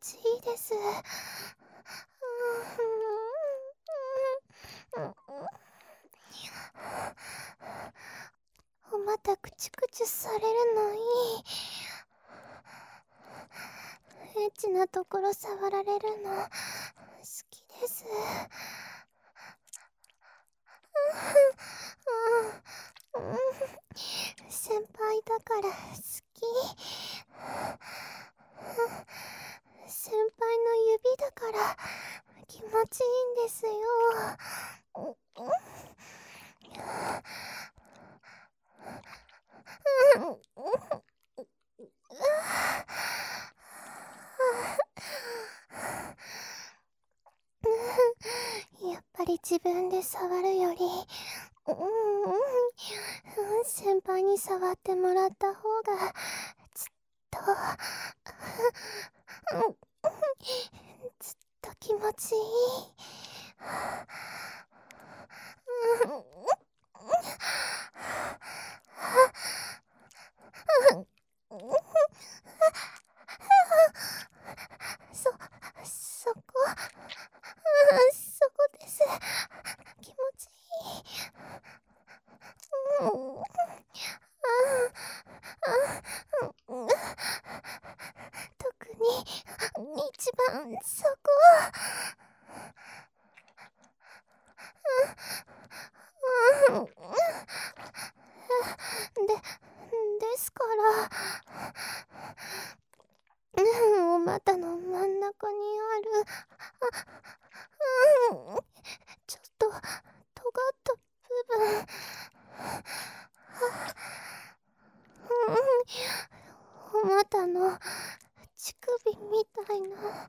ちいいです。またクチクチされるのいい。エッチなところ触られるの好きです。先輩だから好き。先輩の指だから気持ちいいんですよ。やっぱり自分で触るより、先輩に触ってもらった方がずっとずっと気持ちいい。そこです。気持ちいい。特に一番そこ。ですから、お股の真ん中にある、ちょっと尖った部分、お股の乳首みたいな、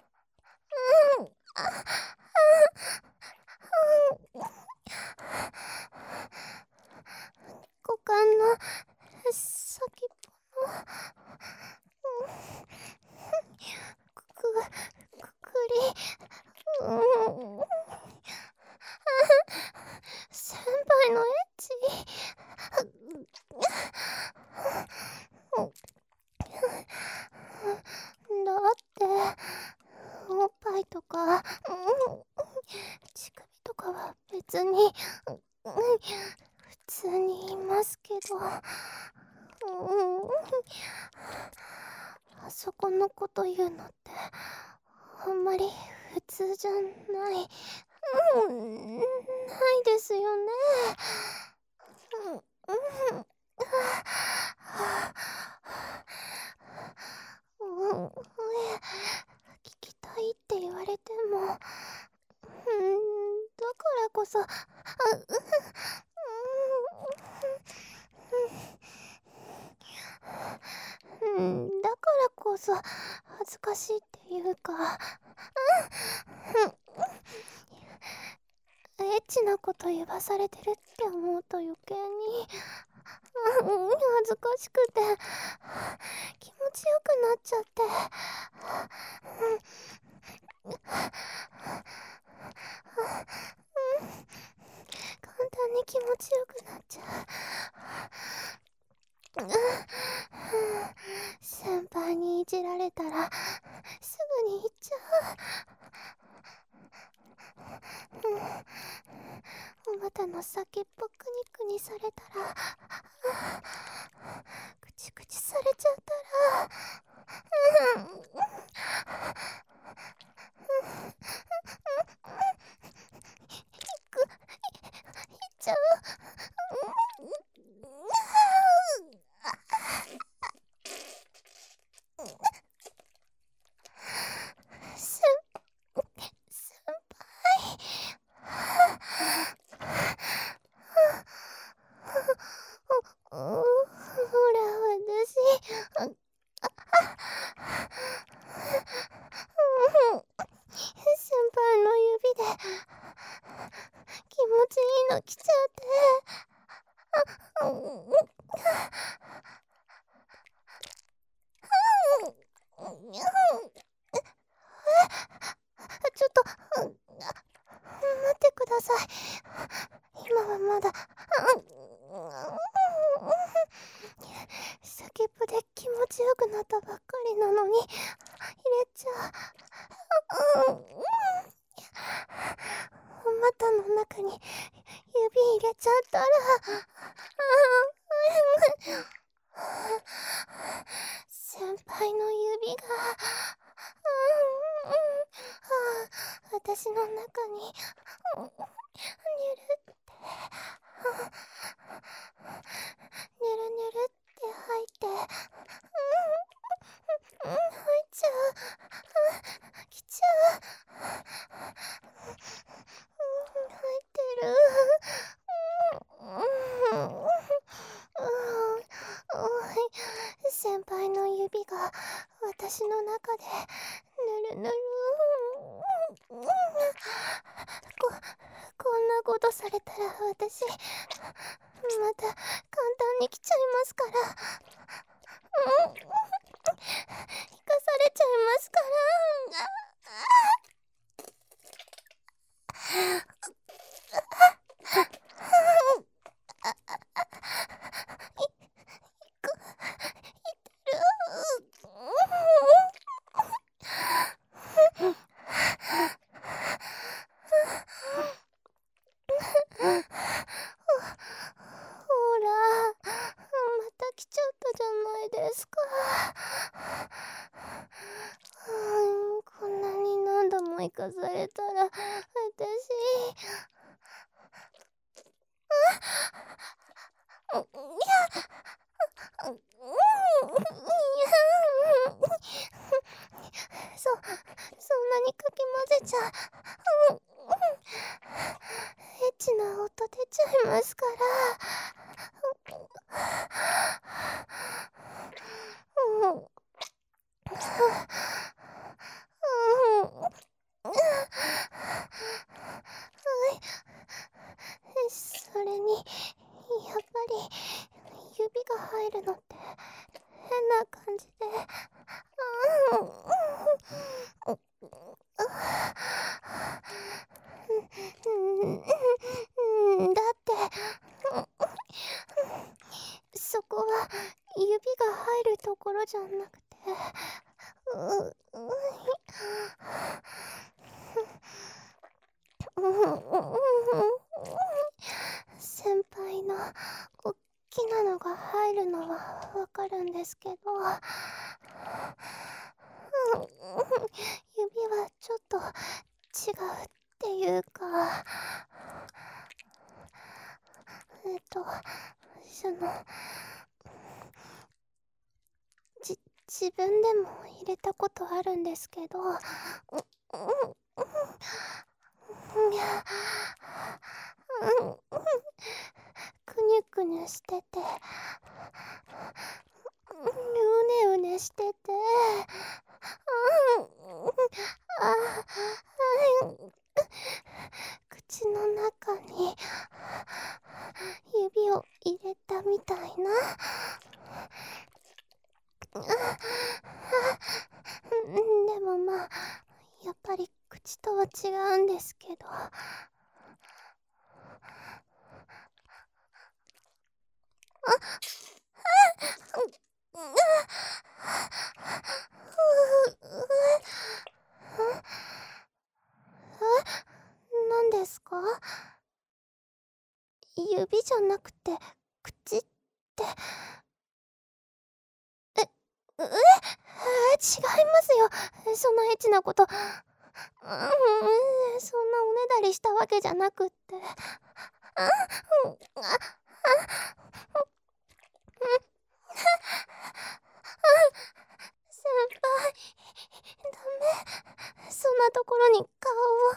股間の先っぽの、くくり、先輩のエッチ。だっておっぱいとか、乳首とかは別に、普通に言いますけど、あそこのこと言うのってあんまり普通じゃない、ないですよね。聞きたいって言われても、だからこそ、だからこそ恥ずかしいっていうか、エッチなこと言わされてるって思うと余計に恥ずかしくて気持ちよくなっちゃって、簡単に気持ちよくなっちゃう。先輩にいじられたらすぐに行っちゃう。お股の先っぽくにくにされたら、くちくちされちゃったら、いっちゃう。先輩。ほら、私、 お股の中に指入れちゃったら、先輩の指が、私の中に、にゅるって、にゅるにゅるって入って、入っちゃう、来ちゃう、入ってる。先輩の指が私の中でぬるぬる。こんなことされたら私また簡単に来ちゃいますから。生かされちゃいますからほら、また来ちゃったじゃないですか。こんなに何度も生かされたら、私、そんなにかき混ぜちゃ、エッチな音出ちゃいますから。それに、やっぱり、指が入るのって変な感じで、だって、そこは指が入るところじゃなくて、先輩のおっきなのが入るのはわかるんですけど、指はちょっと違うっていうか、その、自分でも入れたことあるんですけど、くにゅくにゅしてて、うねうねしてて、口の中に指を入れたみたいな。でもまあ、やっぱり口とは違うんですけど。何ですか？指じゃなくて口って。違いますよ。そんなエッチなこと。そんなおねだりしたわけじゃなくって。先輩、ダメ。そんなところに顔を。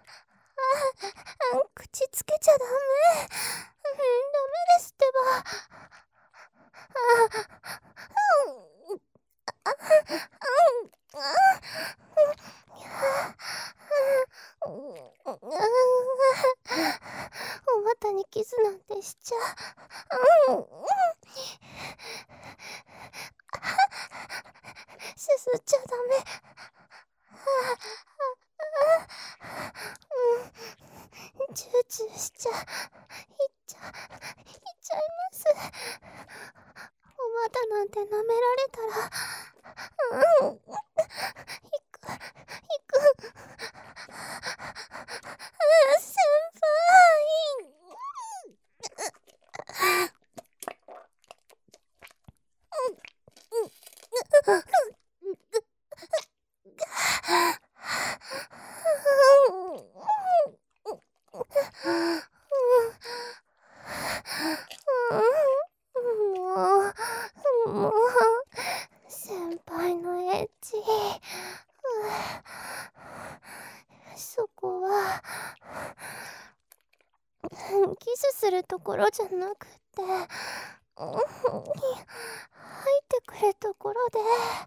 口つけちゃダメ。ダメですってば。お股にキスなんてしちゃ。すすっちゃダメ。チューチューしちゃ。いっちゃいます。お股なんて舐められたら、行く。 キスするところじゃなくて、入ってくるところで、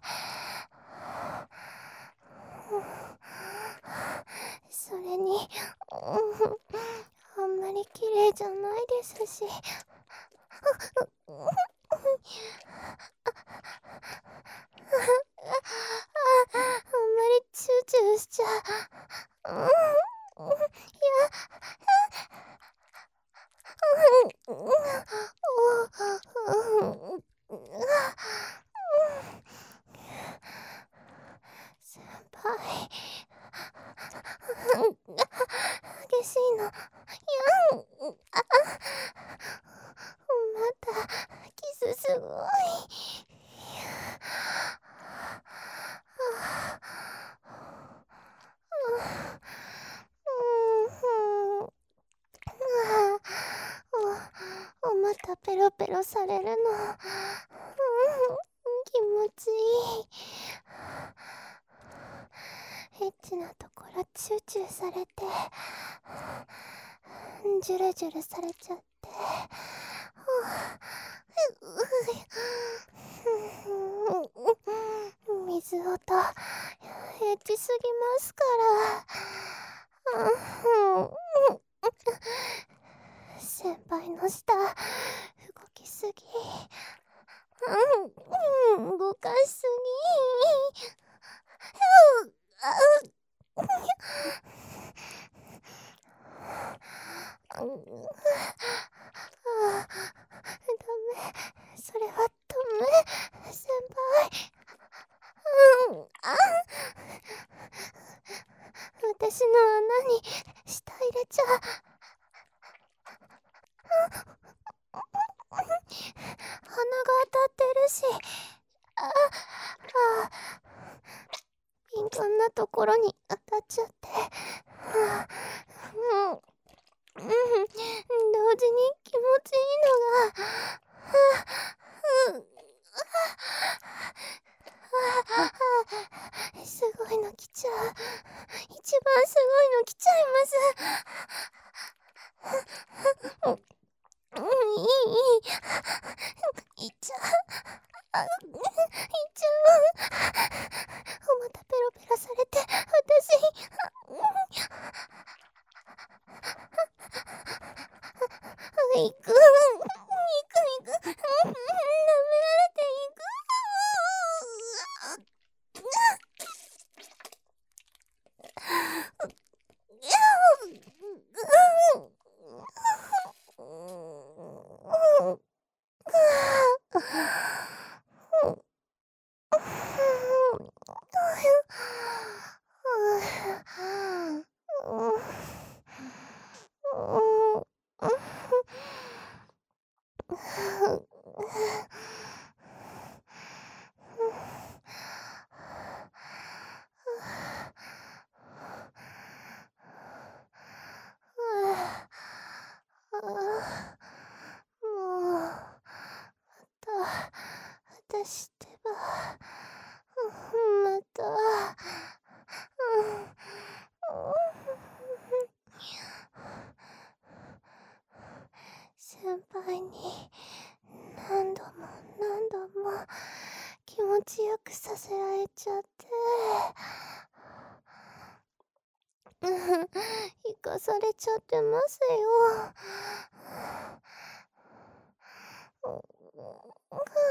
それに、あんまり綺麗じゃないですし、あんまりチューチューしちゃ、先輩、激しいの。やん。また、キスすごい。またペロペロされるの。気持ちいい。エッチなところチューチューされて、ジュルジュルされちゃって、水音、エッチすぎますから。先輩の舌、動きすぎ。動かしすぎ。ダメ。それはダメ。先輩。私の穴に舌入れちゃ。鼻が当たってるし。敏感なところに当たっちゃって。同時に気持ちいいのが。すごいの来ちゃう。一番すごいの来ちゃいます。いっちゃう。いっちゃう。またペロペロされて、私。行く。舐められていく。もう、また、私ってば、また、先輩に、何度も何度も、気持ちよくさせられちゃって、生かされちゃってますよ。